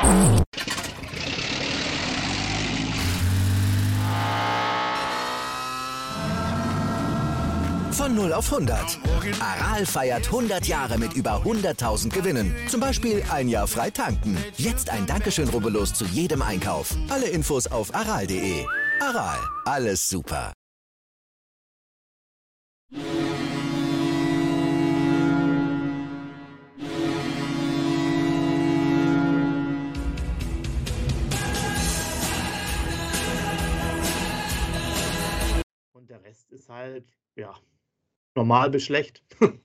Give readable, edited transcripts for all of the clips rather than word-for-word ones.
Von 0 auf 100. Aral feiert 100 Jahre mit über 100.000 Gewinnen. Zum Beispiel ein Jahr frei tanken. Jetzt ein Dankeschön, rubbellos zu jedem Einkauf. Alle Infos auf aral.de. Aral, alles super. Und der Rest ist halt, ja, normal bis schlecht.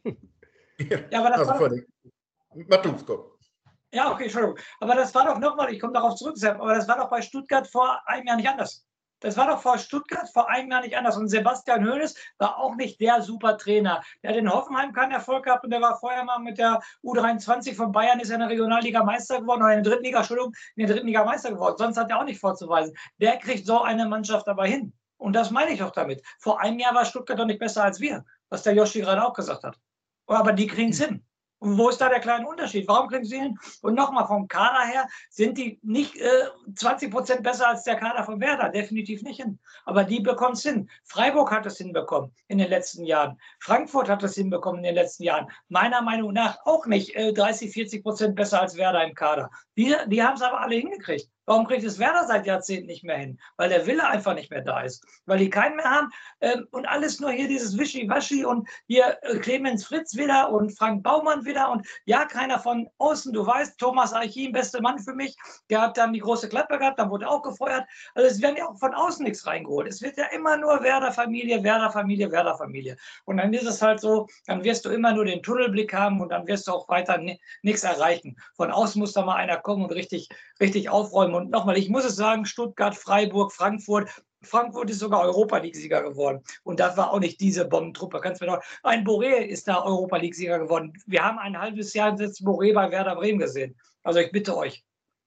Ja, aber das war doch, Matusko. ja, okay, Entschuldigung. Aber das war doch nochmal, ich komme darauf zurück, Sepp, aber das war doch bei Stuttgart vor einem Jahr nicht anders. Das war doch vor Stuttgart vor einem Jahr nicht anders. Und Sebastian Hoeneß war auch nicht der super Trainer. Der hat in Hoffenheim keinen Erfolg gehabt und der war vorher mal mit der U23 von Bayern, ist ja in der Regionalliga Meister geworden, oder in der dritten Liga, Entschuldigung, in der dritten Liga Meister geworden. Sonst hat er auch nicht vorzuweisen. Der kriegt so eine Mannschaft aber hin. Und das meine ich doch damit. Vor einem Jahr war Stuttgart doch nicht besser als wir, was der Joshi gerade auch gesagt hat. Aber die kriegen es hin. Und wo ist da der kleine Unterschied? Warum kriegen sie hin? Und nochmal, vom Kader her sind die nicht 20% besser als der Kader von Werder. Definitiv nicht hin. Aber die bekommen es hin. Freiburg hat es hinbekommen in den letzten Jahren. Frankfurt hat es hinbekommen in den letzten Jahren. Meiner Meinung nach auch nicht 30-40% besser als Werder im Kader. Die haben es aber alle hingekriegt. Warum kriegt es Werder seit Jahrzehnten nicht mehr hin? Weil der Wille einfach nicht mehr da ist. Weil die keinen mehr haben und alles nur hier dieses Wischiwaschi und hier Clemens Fritz wieder und Frank Baumann wieder und ja, keiner von außen. Du weißt, Thomas Archin, beste Mann für mich, der hat dann die große Klappe gehabt, dann wurde er auch gefeuert. Also es werden ja auch von außen nichts reingeholt. Es wird ja immer nur Werder-Familie, Werder-Familie, Werder-Familie. Und dann ist es halt so, dann wirst du immer nur den Tunnelblick haben und dann wirst du auch weiter nichts erreichen. Von außen muss da mal einer kommen und richtig aufräumen. Und nochmal, ich muss es sagen, Stuttgart, Freiburg, Frankfurt ist sogar Europa-League-Sieger geworden. Und das war auch nicht diese Bombentruppe. Ein Boré ist da Europa-League-Sieger geworden. Wir haben ein halbes Jahr jetzt Boré bei Werder Bremen gesehen. Also ich bitte euch.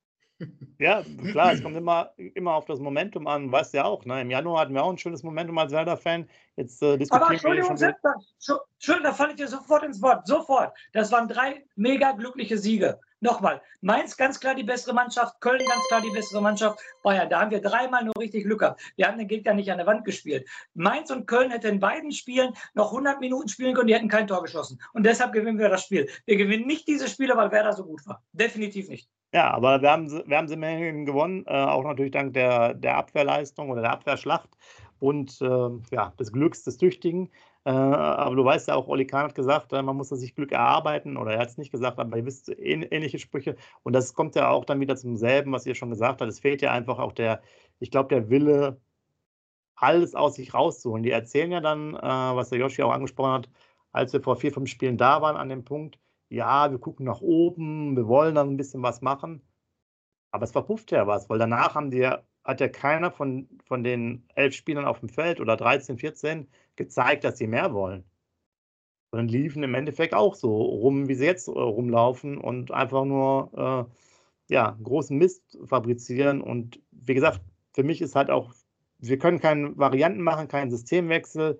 Ja, klar, es kommt immer auf das Momentum an. Weißt du ja auch, ne? Im Januar hatten wir auch ein schönes Momentum als Werder-Fan. Jetzt diskutieren Aber wir Entschuldigung, schon. Schön, da falle ich dir sofort ins Wort. Sofort. Das waren 3 mega glückliche Siege. Nochmal, Mainz ganz klar die bessere Mannschaft, Köln ganz klar die bessere Mannschaft, Bayern, da haben wir 3-mal nur richtig Glück gehabt. Wir haben den Gegner nicht an der Wand gespielt. Mainz und Köln hätten in beiden Spielen noch 100 Minuten spielen können, die hätten kein Tor geschossen. Und deshalb gewinnen wir das Spiel. Wir gewinnen nicht diese Spiele, weil Werder so gut war. Definitiv nicht. Ja, aber wir haben sie immerhin gewonnen, auch natürlich dank der Abwehrleistung oder der Abwehrschlacht und des Glücks des Tüchtigen. Aber du weißt ja auch, Oli Kahn hat gesagt, man muss sich Glück erarbeiten, oder er hat es nicht gesagt, aber ihr wisst ähnliche Sprüche. Und das kommt ja auch dann wieder zum selben, was ihr schon gesagt habt. Es fehlt ja einfach auch der Wille, alles aus sich rauszuholen. Die erzählen ja dann, was der Joshi auch angesprochen hat, als wir vor 4, 5 Spielen da waren an dem Punkt, ja, wir gucken nach oben, wir wollen dann ein bisschen was machen. Aber es verpufft ja was, weil danach hat ja keiner von den 11 Spielern auf dem Feld oder 13, 14 gezeigt, dass sie mehr wollen. Sondern liefen im Endeffekt auch so rum, wie sie jetzt rumlaufen und einfach nur großen Mist fabrizieren. Und wie gesagt, für mich ist halt auch, wir können keine Varianten machen, keinen Systemwechsel.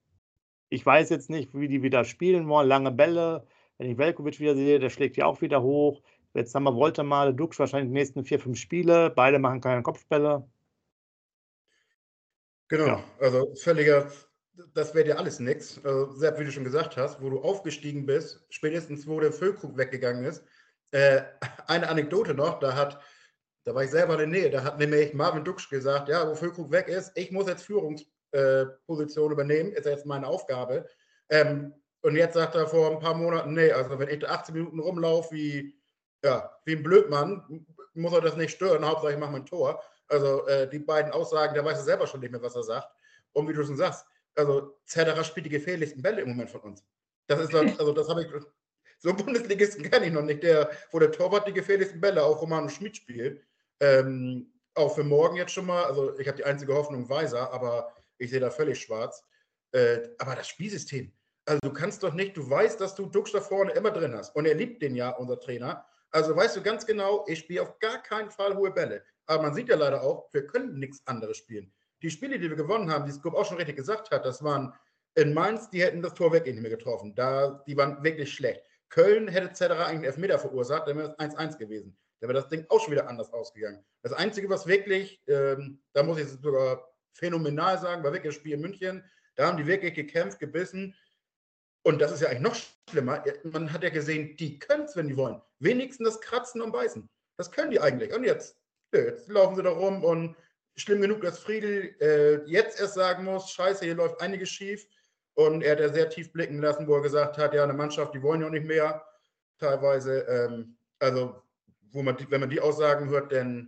Ich weiß jetzt nicht, wie die wieder spielen wollen, lange Bälle. Wenn ich Veljković wieder sehe, der schlägt ja auch wieder hoch. Jetzt haben wir Woltermale, Dux wahrscheinlich die nächsten 4, 5 Spiele. Beide machen keine Kopfbälle. Genau, Ja. also das wäre dir alles nichts. Also, Sepp, wie du schon gesagt hast, wo du aufgestiegen bist, spätestens wo der Füllkrug weggegangen ist. Eine Anekdote noch, da war ich selber in der Nähe, da hat nämlich Marvin Duksch gesagt, ja, wo Füllkrug weg ist, ich muss jetzt Führungsposition übernehmen, ist jetzt meine Aufgabe. Und jetzt sagt er vor ein paar Monaten, nee, also wenn ich da 18 Minuten rumlaufe wie ein Blödmann, muss er das nicht stören, Hauptsache ich mache mein Tor. Also die beiden Aussagen, der weiß er selber schon nicht mehr, was er sagt. Und wie du schon sagst, also Zerderer spielt die gefährlichsten Bälle im Moment von uns. Das ist also das habe ich, so Bundesligisten kenne ich noch nicht, wo der Torwart die gefährlichsten Bälle, auch Romano Schmid spielt. Auch für morgen jetzt schon mal, also ich habe die einzige Hoffnung Weiser, aber ich sehe da völlig schwarz. Aber das Spielsystem, also du kannst doch nicht, du weißt, dass du Dux da vorne immer drin hast. Und er liebt den ja, unser Trainer. Also weißt du ganz genau, ich spiele auf gar keinen Fall hohe Bälle. Aber man sieht ja leider auch, wir können nichts anderes spielen. Die Spiele, die wir gewonnen haben, die Scoop auch schon richtig gesagt hat, das waren in Mainz, die hätten das Tor wirklich nicht mehr getroffen. Die waren wirklich schlecht. Köln hätte Zederer eigentlich einen Elfmeter verursacht, dann wäre es 1-1 gewesen. Dann wäre das Ding auch schon wieder anders ausgegangen. Das Einzige, was wirklich, da muss ich es sogar phänomenal sagen, war wirklich das Spiel in München. Da haben die wirklich gekämpft, gebissen. Und das ist ja eigentlich noch schlimmer. Man hat ja gesehen, die können es, wenn die wollen. Wenigstens das Kratzen und Beißen. Das können die eigentlich. Und jetzt laufen sie da rum und schlimm genug, dass Friedl jetzt erst sagen muss, scheiße, hier läuft einiges schief. Und er hat ja sehr tief blicken lassen, wo er gesagt hat, ja, eine Mannschaft, die wollen ja auch nicht mehr. Teilweise, also, wenn man die Aussagen hört, dann,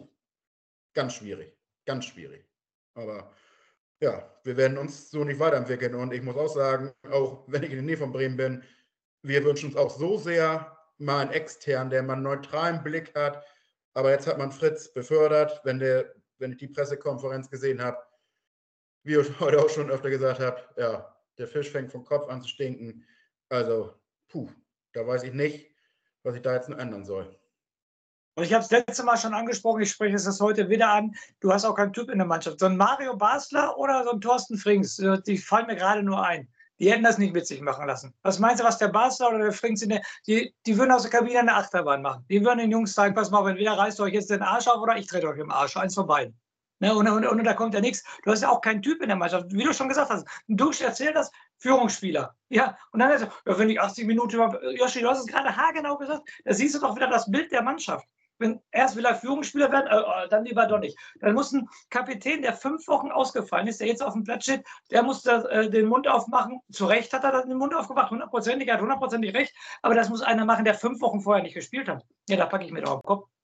ganz schwierig. Ganz schwierig. Aber ja, wir werden uns so nicht weiterentwickeln. Und ich muss auch sagen, auch wenn ich in der Nähe von Bremen bin, wir wünschen uns auch so sehr mal einen externen, der mal einen neutralen Blick hat. Aber jetzt hat man Fritz befördert, wenn ich die Pressekonferenz gesehen habe, wie ich heute auch schon öfter gesagt habe, ja, der Fisch fängt vom Kopf an zu stinken. Also, da weiß ich nicht, was ich da jetzt noch ändern soll. Und ich habe es letzte Mal schon angesprochen, ich spreche es das heute wieder an, du hast auch keinen Typ in der Mannschaft. So ein Mario Basler oder so ein Thorsten Frings, die fallen mir gerade nur ein. Die hätten das nicht mit sich machen lassen. Was meinst du, was der Basler oder der Frings, die würden aus der Kabine eine Achterbahn machen. Die würden den Jungs sagen, pass mal, entweder reißt ihr euch jetzt den Arsch auf oder ich trete euch im Arsch. Eins von beiden. Ne, und da kommt ja nichts. Du hast ja auch keinen Typ in der Mannschaft. Wie du schon gesagt hast, du erzählst das, Führungsspieler. Ja, und dann ist ja, wenn ich 80 Minuten Joshi, du hast es gerade haargenau gesagt, da siehst du doch wieder das Bild der Mannschaft. Wenn erst will er Führungsspieler werden, dann lieber doch nicht. Dann muss ein Kapitän, der 5 Wochen ausgefallen ist, der jetzt auf dem Platz steht, der muss den Mund aufmachen. Zu Recht hat er den Mund aufgemacht, hundertprozentig, er hat hundertprozentig recht. Aber das muss einer machen, der 5 Wochen vorher nicht gespielt hat. Ja, da packe ich mir doch auf den Kopf.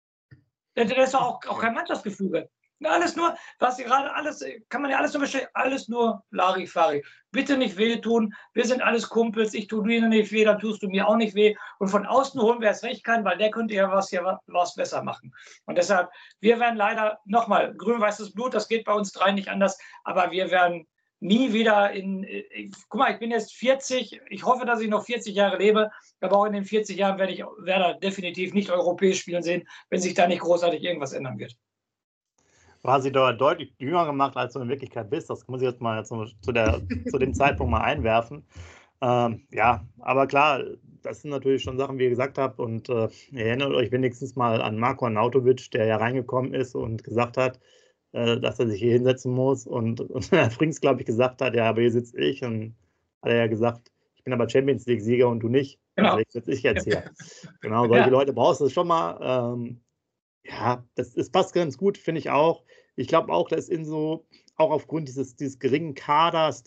Das ist doch auch kein Mannschaftsgefüge. Alles nur, was Sie gerade alles, kann man ja alles nur bestellen, alles nur Larifari. Bitte nicht wehtun, wir sind alles Kumpels, ich tue dir nicht weh, dann tust du mir auch nicht weh. Und von außen holen wir es recht kann, weil der könnte ja was besser machen. Und deshalb, wir werden leider, nochmal, grün-weißes Blut, das geht bei uns 3 nicht anders, aber wir werden nie wieder guck mal, ich bin jetzt 40, ich hoffe, dass ich noch 40 Jahre lebe, aber auch in den 40 Jahren werde ich Werder definitiv nicht europäisch spielen sehen, wenn sich da nicht großartig irgendwas ändern wird. Du hast sie deutlich jünger gemacht, als du in Wirklichkeit bist. Das muss ich jetzt mal zu dem Zeitpunkt mal einwerfen. Ja, aber klar, das sind natürlich schon Sachen, wie ihr gesagt habt. Und ihr erinnert euch wenigstens mal an Marko Arnautovic, der ja reingekommen ist und gesagt hat, dass er sich hier hinsetzen muss. Und Herr Frings, glaube ich, gesagt hat, ja, aber hier sitze ich. Und hat er ja gesagt, ich bin aber Champions League-Sieger und du nicht. Genau. Also sitze ich jetzt hier. Genau, solche Leute brauchst du schon mal. Ja, das passt ganz gut, finde ich auch. Ich glaube auch, dass auch aufgrund dieses geringen Kaders,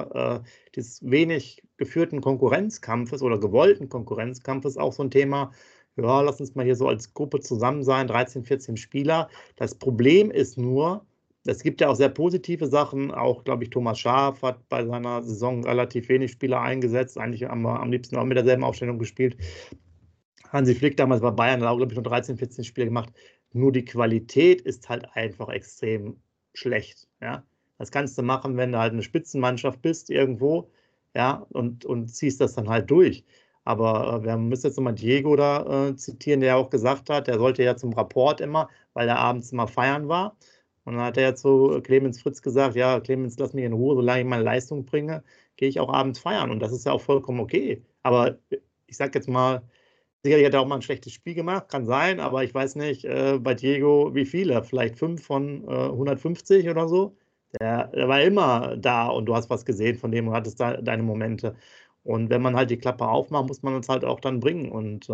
dieses wenig geführten Konkurrenzkampfes oder gewollten Konkurrenzkampfes auch so ein Thema, ja, lass uns mal hier so als Gruppe zusammen sein, 13, 14 Spieler. Das Problem ist nur, es gibt ja auch sehr positive Sachen, auch, glaube ich, Thomas Schaaf hat bei seiner Saison relativ wenig Spieler eingesetzt, eigentlich haben wir am liebsten auch mit derselben Aufstellung gespielt. Hansi Flick damals bei Bayern hat auch, glaube ich, nur 13, 14 Spiele gemacht. Nur die Qualität ist halt einfach extrem schlecht. Ja? Das kannst du machen, wenn du halt eine Spitzenmannschaft bist irgendwo, ja, und ziehst das dann halt durch. Aber wir müssen jetzt nochmal Diego da zitieren, der auch gesagt hat, der sollte ja zum Rapport immer, weil er abends immer feiern war. Und dann hat er ja zu Clemens Fritz gesagt, ja, Clemens, lass mich in Ruhe, solange ich meine Leistung bringe, gehe ich auch abends feiern. Und das ist ja auch vollkommen okay. Aber ich sage jetzt mal, sicherlich hat er auch mal ein schlechtes Spiel gemacht, kann sein, aber ich weiß nicht, bei Diego, wie viele? Vielleicht 5 von 150 oder so. Der war immer da und du hast was gesehen von dem und hattest da deine Momente. Und wenn man halt die Klappe aufmacht, muss man es halt auch dann bringen. Und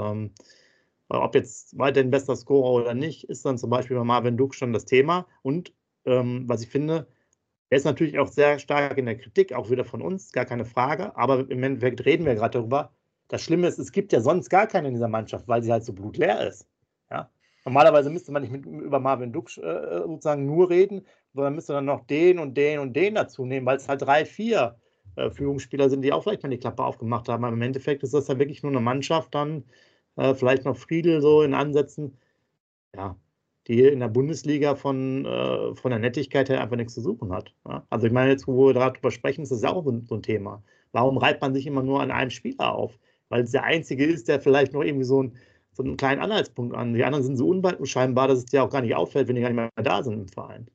ob jetzt weiterhin bester Scorer oder nicht, ist dann zum Beispiel bei Marvin Duk schon das Thema. Und was ich finde, er ist natürlich auch sehr stark in der Kritik, auch wieder von uns, gar keine Frage. Aber im Endeffekt reden wir gerade darüber. Das Schlimme ist, es gibt ja sonst gar keinen in dieser Mannschaft, weil sie halt so blutleer ist. Ja? Normalerweise müsste man nicht über Marvin Duk sozusagen nur reden, sondern müsste dann noch den und den und den dazu nehmen, weil es halt 3, 4 Führungsspieler sind, die auch vielleicht mal die Klappe aufgemacht haben. Aber im Endeffekt ist das ja wirklich nur eine Mannschaft, dann vielleicht noch Friedl so in Ansätzen, ja, die in der Bundesliga von der Nettigkeit her einfach nichts zu suchen hat. Ja? Also ich meine, jetzt, wo wir darüber sprechen, ist das ja auch so ein Thema. Warum reibt man sich immer nur an einem Spieler auf? Weil es der Einzige ist, der vielleicht noch irgendwie so einen kleinen Anhaltspunkt an. Die anderen sind so unscheinbar, dass es dir auch gar nicht auffällt, wenn die gar nicht mehr da sind im Verein.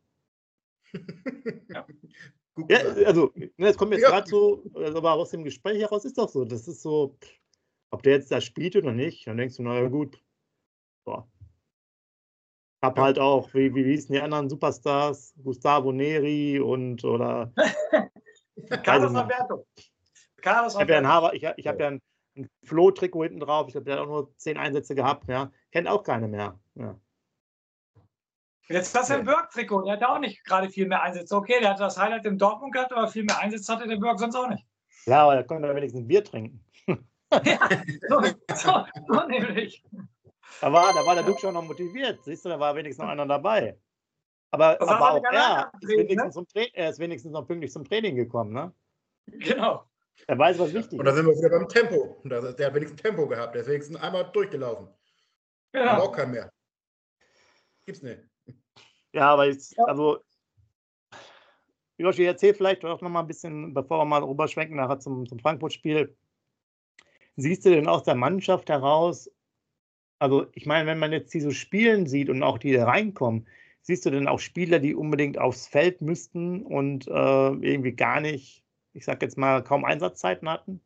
Ja. Ja, also, das kommt jetzt gerade so, aber aus dem Gespräch heraus ist doch so. Das ist so, ob der jetzt da spielt oder nicht. Dann denkst du, naja, gut. Boah. Hab Ja. halt auch, wie hießen die anderen Superstars? Gustavo Neri oder Carlos nicht. Alberto. Carlos Ich habe ja ein Alberto. ich hab ja ein Flo-Trikot hinten drauf. Ich glaube, der hat auch nur 10 Einsätze gehabt. Ja. Kennt auch keine mehr. Ja. Jetzt das im Burg-Trikot, der hat auch nicht gerade viel mehr Einsätze. Okay, der hat das Highlight in Dortmund gehabt, aber viel mehr Einsätze hatte der Burg sonst auch nicht. Ja, aber da konnte er wenigstens ein Bier trinken. Ja, so nämlich. Da war der Duck schon noch motiviert. Siehst du, da war wenigstens noch einer dabei. Aber Das hat er auch nicht alleine er ist wenigstens noch pünktlich zum Training gekommen. Ne? Genau. Er weiß, was wichtig Und da ist. sind wir wieder beim Tempo. Der hat wenigstens Tempo gehabt. Der ist wenigstens einmal durchgelaufen. Aber Genau. auch kein mehr. Gibt's nicht. Ja, aber jetzt, also, Joshi, erzähl vielleicht auch noch mal ein bisschen, bevor wir mal rüberschwenken nachher zum Frankfurt-Spiel. Siehst du denn aus der Mannschaft heraus, also ich meine, wenn man jetzt die so spielen sieht und auch die da reinkommen, siehst du denn auch Spieler, die unbedingt aufs Feld müssten und irgendwie gar nicht, ich sag jetzt mal, kaum Einsatzzeiten hatten?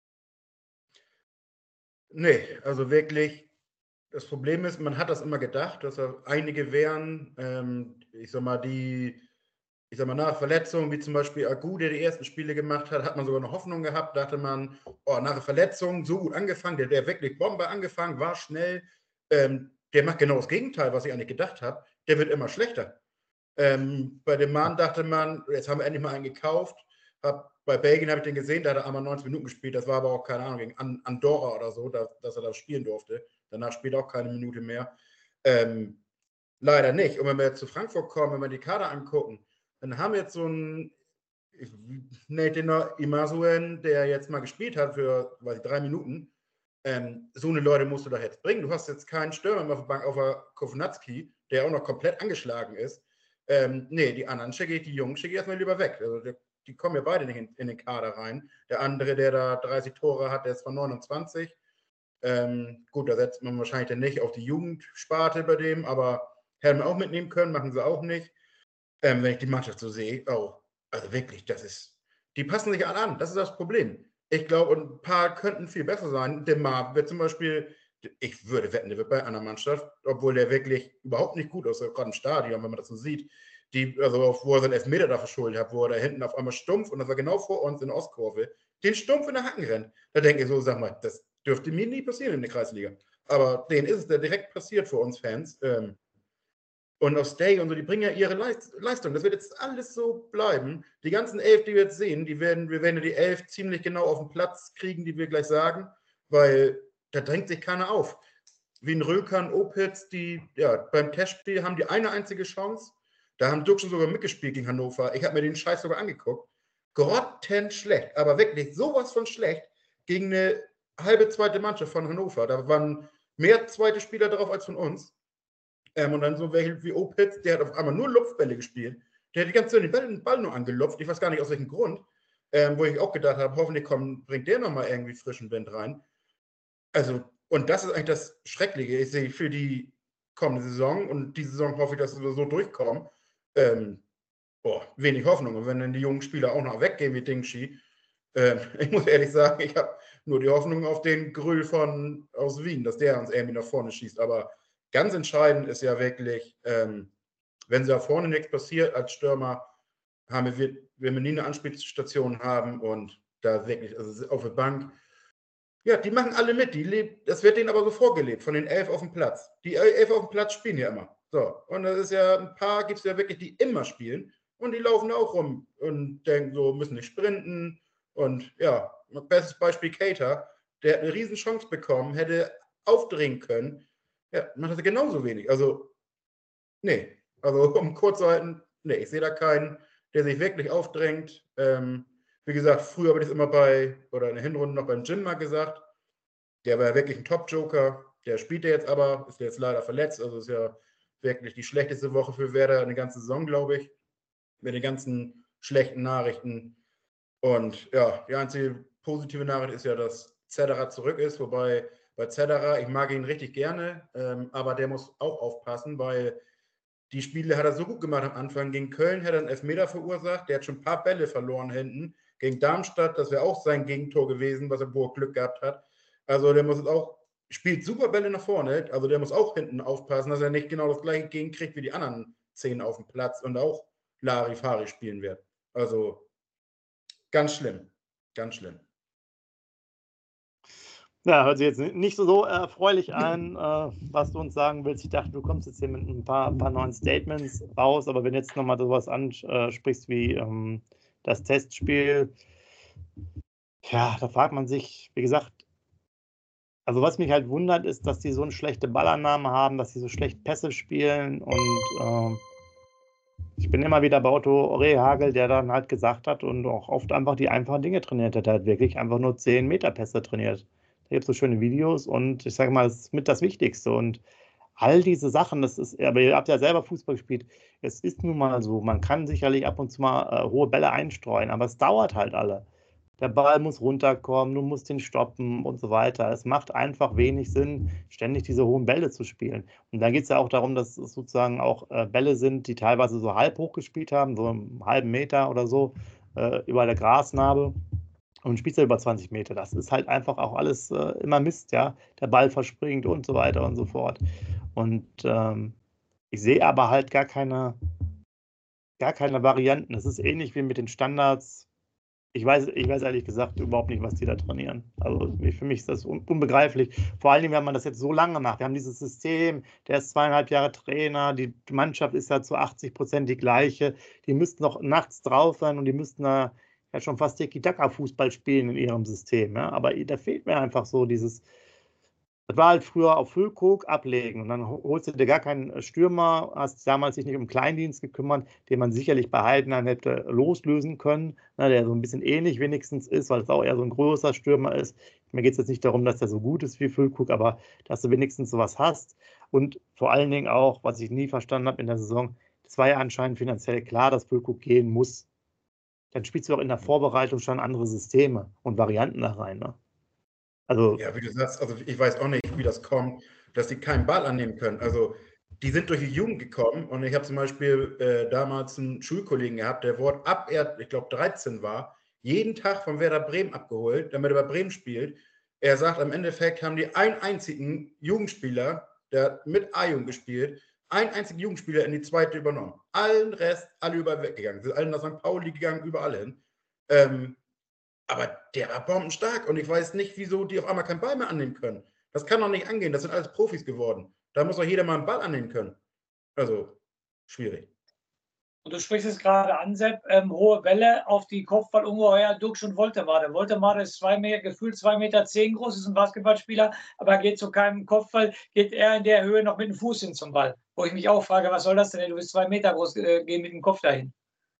Nee, also wirklich, das Problem ist, man hat das immer gedacht, dass einige wären, ich sag mal, nach Verletzungen, wie zum Beispiel Agu, der die ersten Spiele gemacht hat, hat man sogar eine Hoffnung gehabt, dachte man, oh, nach der Verletzung so gut angefangen, der wirklich Bombe angefangen, war schnell, der macht genau das Gegenteil, was ich eigentlich gedacht habe, der wird immer schlechter. Bei dem Mann dachte man, jetzt haben wir endlich mal einen gekauft, bei Belgien habe ich den gesehen, da hat er einmal 90 Minuten gespielt, das war aber auch, keine Ahnung, gegen Andorra oder so, dass er da spielen durfte. Danach spielt er auch keine Minute mehr. Leider nicht. Und wenn wir jetzt zu Frankfurt kommen, wenn wir die Kader angucken, dann haben wir jetzt so einen, ich nenne den noch Imasuen, der jetzt mal gespielt hat für 3 Minuten. So eine Leute musst du doch jetzt bringen. Du hast jetzt keinen Stürmer mehr auf der Bank, auf der Kovnatski, der auch noch komplett angeschlagen ist. Nee, die anderen die Jungen schicke ich erstmal lieber weg. Also die kommen ja beide nicht in den Kader rein. Der andere, der da 30 Tore hat, der ist von 29. Gut, da setzt man wahrscheinlich dann nicht auf die Jugendsparte bei dem, aber hätten wir auch mitnehmen können, machen sie auch nicht. Wenn ich die Mannschaft so sehe, also wirklich, die passen sich alle an, das ist das Problem. Ich glaube, ein paar könnten viel besser sein. Der Marv wird zum Beispiel, ich würde wetten, der wird bei einer Mannschaft, obwohl der wirklich überhaupt nicht gut aussieht, gerade im Stadion, wenn man das so sieht, also wo er seinen Elfmeter da verschuldet hat, wo er da hinten auf einmal stumpf, und das war genau vor uns in der Ostkurve, den stumpf in der Hacken rennt. Da denke ich so, sag mal, das dürfte mir nie passieren in der Kreisliga. Aber denen ist es da direkt passiert für uns Fans. Und auf Stay und so, die bringen ja ihre Leistung. Das wird jetzt alles so bleiben. Die ganzen 11, die wir jetzt sehen, wir werden ja die 11 ziemlich genau auf den Platz kriegen, die wir gleich sagen, weil da drängt sich keiner auf. Wie ein Rökern, Opitz, beim Testspiel haben die eine einzige Chance. Da haben Duck schon sogar mitgespielt gegen Hannover. Ich habe mir den Scheiß sogar angeguckt. Grottenschlecht, aber wirklich sowas von schlecht gegen eine halbe zweite Mannschaft von Hannover. Da waren mehr zweite Spieler drauf als von uns. Und dann so welche wie Opitz, der hat auf einmal nur Lupfbälle gespielt. Der hat die ganze Zeit den Ball nur angelupft. Ich weiß gar nicht, aus welchem Grund. Wo ich auch gedacht habe, hoffentlich bringt der nochmal irgendwie frischen Wind rein. Also, und das ist eigentlich das Schreckliche. Ich sehe für die kommende Saison, und die Saison hoffe ich, dass wir so durchkommen, wenig Hoffnung. Und wenn dann die jungen Spieler auch noch weggehen wie Dingshi, ich muss ehrlich sagen, ich habe nur die Hoffnung auf den Grüll aus Wien, dass der uns irgendwie nach vorne schießt. Aber ganz entscheidend ist ja wirklich, wenn da vorne nichts passiert als Stürmer, wenn wir nie eine Anspielstation haben und da wirklich, also auf der Bank, ja, die machen alle mit. Das wird denen aber so vorgelebt, von den 11 auf dem Platz. Die 11 auf dem Platz spielen ja immer. So, und das ist ja, ein paar gibt es ja wirklich, die immer spielen, und die laufen auch rum und denken so, müssen nicht sprinten. Und ja, bestes Beispiel Keita, der hat eine riesen Chance bekommen, hätte aufdrehen können. Ja, man hatte genauso wenig. Also, nee. Also, um kurz zu halten, nee, ich sehe da keinen, der sich wirklich aufdrängt. Wie gesagt, früher habe ich das immer oder in der Hinrunde noch beim Jim mal gesagt. Der war ja wirklich ein Top-Joker. Der spielt jetzt aber, ist jetzt leider verletzt. Also, ist ja wirklich die schlechteste Woche für Werder eine ganze Saison, glaube ich. Mit den ganzen schlechten Nachrichten. Und ja, die einzige positive Nachricht ist ja, dass Zederer zurück ist, wobei bei Zederer, ich mag ihn richtig gerne, aber der muss auch aufpassen, weil die Spiele hat er so gut gemacht am Anfang. Gegen Köln hat er einen Elfmeter verursacht, der hat schon ein paar Bälle verloren hinten. Gegen Darmstadt, das wäre auch sein Gegentor gewesen, wo er Glück gehabt hat. Also der muss jetzt auch, spielt super Bälle nach vorne, also der muss auch hinten aufpassen, dass er nicht genau das gleiche gegenkriegt wie die anderen 10 auf dem Platz und auch Larifari spielen wird. Also ganz schlimm, ganz schlimm. Ja, hört sich jetzt nicht so erfreulich an, was du uns sagen willst. Ich dachte, du kommst jetzt hier mit ein paar neuen Statements raus, aber wenn du jetzt nochmal sowas ansprichst wie das Testspiel, ja, da fragt man sich, wie gesagt, also was mich halt wundert, ist, dass die so eine schlechte Ballannahme haben, dass sie so schlecht Pässe spielen und ich bin immer wieder bei Otto Rehhagel, der dann halt gesagt hat und auch oft einfach die einfachen Dinge trainiert hat. Er hat wirklich einfach nur 10 Meter Pässe trainiert. Da gibt es so schöne Videos und ich sage mal, das ist mit das Wichtigste. Und all diese Sachen, das ist, aber ihr habt ja selber Fußball gespielt, es ist nun mal so, man kann sicherlich ab und zu mal hohe Bälle einstreuen, aber es dauert halt alle. Der Ball muss runterkommen, du musst ihn stoppen und so weiter. Es macht einfach wenig Sinn, ständig diese hohen Bälle zu spielen. Und da geht es ja auch darum, dass es sozusagen auch Bälle sind, die teilweise so halb hoch gespielt haben, so einen halben Meter oder so über der Grasnarbe. Und spielst ja über 20 Meter. Das ist halt einfach auch alles immer Mist, ja. Der Ball verspringt und so weiter und so fort. Und ich sehe aber halt gar keine Varianten. Es ist ähnlich wie mit den Standards. Ich weiß ehrlich gesagt überhaupt nicht, was die da trainieren. Also für mich ist das unbegreiflich. Vor allen Dingen, wenn man das jetzt so lange macht. Wir haben dieses System, der ist 2,5 Jahre Trainer, die Mannschaft ist ja zu 80% die gleiche. Die müssten noch nachts drauf sein und die müssten da ja schon fast Tiki-Taka-Fußball spielen in ihrem System. Ja? Aber da fehlt mir einfach so dieses. Das war halt früher auf Füllkrug ablegen und dann holst du dir gar keinen Stürmer, hast damals sich nicht um Kleindienst gekümmert, den man sicherlich bei Heidenheim hätte loslösen können, der so ein bisschen ähnlich wenigstens ist, weil es auch eher so ein größer Stürmer ist. Mir geht es jetzt nicht darum, dass der so gut ist wie Füllkrug, aber dass du wenigstens sowas hast und vor allen Dingen auch, was ich nie verstanden habe in der Saison, das war ja anscheinend finanziell klar, dass Füllkrug gehen muss. Dann spielst du auch in der Vorbereitung schon andere Systeme und Varianten da rein. Ne? Also, ja, wie du sagst, also ich weiß auch nicht, wie das kommt, dass die keinen Ball annehmen können. Also die sind durch die Jugend gekommen und ich habe zum Beispiel damals einen Schulkollegen gehabt, der wurde ab er, ich glaube 13 war, jeden Tag von Werder Bremen abgeholt, damit er bei Bremen spielt. Er sagt, im Endeffekt haben die einen einzigen Jugendspieler, der hat mit A-Jugend gespielt, einen einzigen Jugendspieler in die zweite übernommen. Allen Rest, alle überall weggegangen. Sind alle nach St. Pauli gegangen, überall hin. Aber der war bombenstark und ich weiß nicht, wieso die auf einmal keinen Ball mehr annehmen können. Das kann doch nicht angehen, das sind alles Profis geworden. Da muss doch jeder mal einen Ball annehmen können. Also, schwierig. Und du sprichst es gerade an, Sepp, hohe Bälle auf die Kopfballungeheuer Duxch und Woltemade. Woltemade ist gefühlt 2,10 Meter groß, ist ein Basketballspieler, aber geht zu keinem Kopfball, geht er in der Höhe noch mit dem Fuß hin zum Ball. Wo ich mich auch frage, was soll das denn? Du bist 2 Meter groß, geh mit dem Kopf dahin.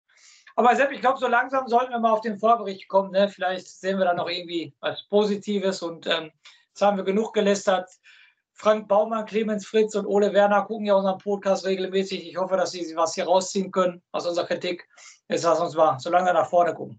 Aber Sepp, ich glaube, so langsam sollten wir mal auf den Vorbericht kommen. Ne? Vielleicht sehen wir da noch irgendwie was Positives. Und jetzt haben wir genug gelästert. Frank Baumann, Clemens Fritz und Ole Werner gucken ja unseren Podcast regelmäßig. Ich hoffe, dass sie was hier rausziehen können aus unserer Kritik. Jetzt lass uns mal so lange nach vorne gucken.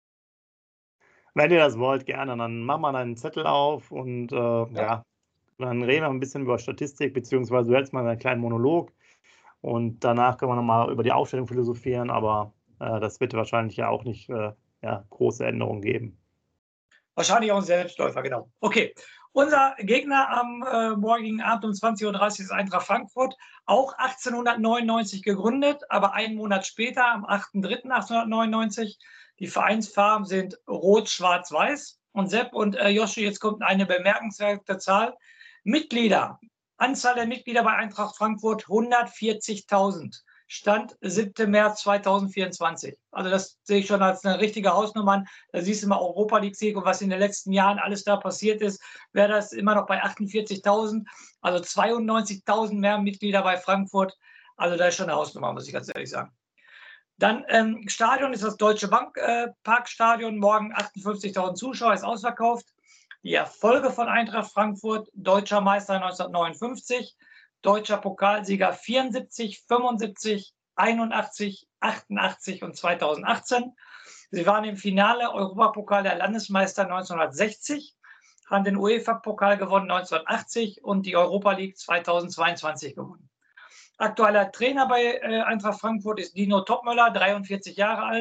Wenn ihr das wollt, gerne. Dann machen wir einen Zettel auf und ja, dann reden wir ein bisschen über Statistik, beziehungsweise du hältst mal einen kleinen Monolog. Und danach können wir nochmal über die Aufstellung philosophieren, aber das wird wahrscheinlich ja auch nicht große Änderungen geben. Wahrscheinlich auch ein Selbstläufer, genau. Okay, unser Gegner am morgigen Abend um 20:30 Uhr ist Eintracht Frankfurt, auch 1899 gegründet, aber einen Monat später, am 8.3.1899. Die Vereinsfarben sind Rot, Schwarz, Weiß. Und Sepp und Joshi, jetzt kommt eine bemerkenswerte Zahl. Mitglieder, Anzahl der Mitglieder bei Eintracht Frankfurt 140.000. Stand 7. März 2024. Also das sehe ich schon als eine richtige Hausnummer. Da siehst du mal Europa League-Sieg und was in den letzten Jahren alles da passiert ist, wäre das immer noch bei 48.000. Also 92.000 mehr Mitglieder bei Frankfurt. Also da ist schon eine Hausnummer, muss ich ganz ehrlich sagen. Dann Stadion ist das Deutsche Bank Parkstadion. Morgen 58.000 Zuschauer, ist ausverkauft. Die Erfolge von Eintracht Frankfurt, deutscher Meister 1959, deutscher Pokalsieger 74, 75, 81, 88 und 2018. Sie waren im Finale Europapokal der Landesmeister 1960, haben den UEFA-Pokal gewonnen 1980 und die Europa League 2022 gewonnen. Aktueller Trainer bei Eintracht Frankfurt ist Dino Topmöller, 43 Jahre alt.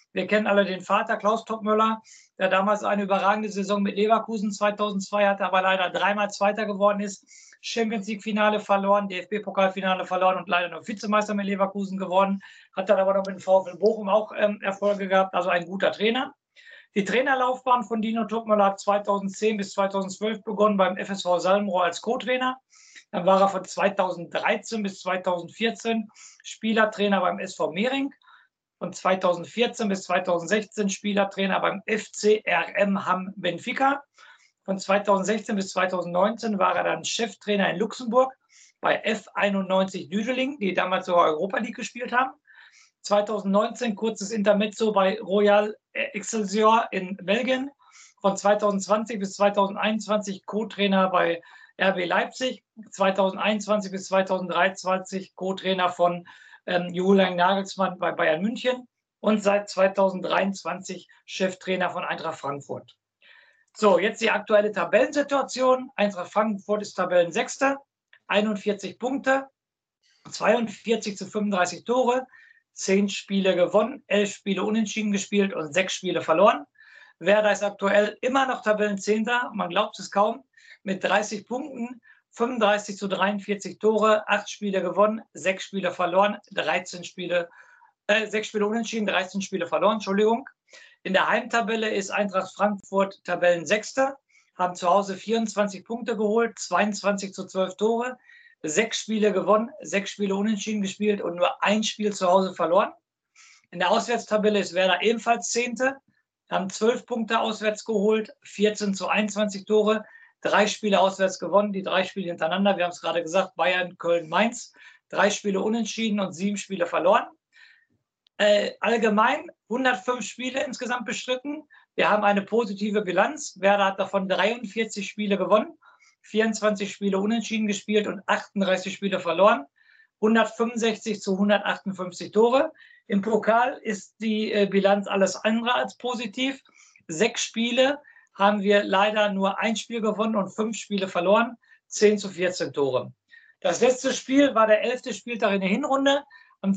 Wir kennen alle den Vater, Klaus Toppmöller, der damals eine überragende Saison mit Leverkusen 2002 hatte, aber leider dreimal Zweiter geworden ist. Champions League-Finale verloren, DFB-Pokalfinale verloren und leider nur Vizemeister mit Leverkusen geworden. Hat dann aber noch mit dem VfL Bochum auch Erfolge gehabt, also ein guter Trainer. Die Trainerlaufbahn von Dino Toppmöller hat 2010 bis 2012 begonnen beim FSV Salmrohr als Co-Trainer. Dann war er von 2013 bis 2014 Spielertrainer beim SV Mehring. Von 2014 bis 2016 Spielertrainer beim FC RM Hamm Benfica. Von 2016 bis 2019 war er dann Cheftrainer in Luxemburg bei F91 Düdeling, die damals sogar Europa League gespielt haben. 2019 kurzes Intermezzo bei Royal Excelsior in Belgien. Von 2020 bis 2021 Co-Trainer bei RB Leipzig. 2021 bis 2023 Co-Trainer von Julian Nagelsmann bei Bayern München und seit 2023 Cheftrainer von Eintracht Frankfurt. So, jetzt die aktuelle Tabellensituation. Eintracht Frankfurt ist Tabellensechster, 41 Punkte, 42 zu 35 Tore, 10 Spiele gewonnen, 11 Spiele unentschieden gespielt und 6 Spiele verloren. Werder ist aktuell immer noch Tabellenzehnter, man glaubt es kaum, mit 30 Punkten, 35 zu 43 Tore, 8 Spiele gewonnen, 6 Spiele verloren, 6 Spiele unentschieden, 13 Spiele verloren, Entschuldigung. In der Heimtabelle ist Eintracht Frankfurt Tabellensechster, haben zu Hause 24 Punkte geholt, 22 zu 12 Tore, 6 Spiele gewonnen, 6 Spiele unentschieden gespielt und nur ein Spiel zu Hause verloren. In der Auswärtstabelle ist Werder ebenfalls Zehnte, haben 12 Punkte auswärts geholt, 14 zu 21 Tore, 3 Spiele auswärts gewonnen, die 3 Spiele hintereinander, wir haben es gerade gesagt, Bayern, Köln, Mainz, 3 Spiele unentschieden und 7 Spiele verloren. Allgemein 105 Spiele insgesamt bestritten. Wir haben eine positive Bilanz. Werder hat davon 43 Spiele gewonnen, 24 Spiele unentschieden gespielt und 38 Spiele verloren. 165 zu 158 Tore. Im Pokal ist die Bilanz alles andere als positiv. 6 Spiele haben wir leider nur ein Spiel gewonnen und 5 Spiele verloren. 10 zu 14 Tore. Das letzte Spiel war der 11. Spieltag in der Hinrunde. Am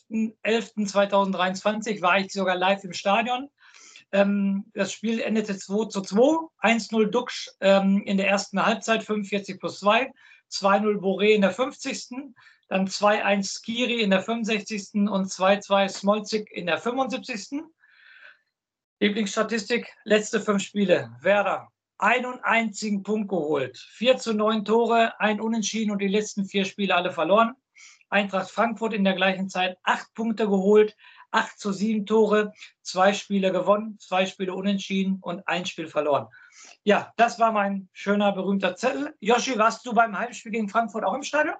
12.11.2023 war ich sogar live im Stadion. Das Spiel endete 2:2, 1:0 Duxch in der ersten Halbzeit, 45+2, 2:0 Boré in der 50., dann 2:1 Skiri in der 65. und 2:2 Smolcic in der 75. Lieblingsstatistik, letzte 5 Spiele. Werder, einen einzigen Punkt geholt, 4 zu 9 Tore, ein Unentschieden und die letzten 4 Spiele alle verloren. Eintracht Frankfurt in der gleichen Zeit 8 Punkte geholt, 8 zu 7 Tore, 2 Spiele gewonnen, 2 Spiele unentschieden und 1 Spiel verloren. Ja, das war mein schöner, berühmter Zettel. Joshi, warst du beim Heimspiel gegen Frankfurt auch im Stadion?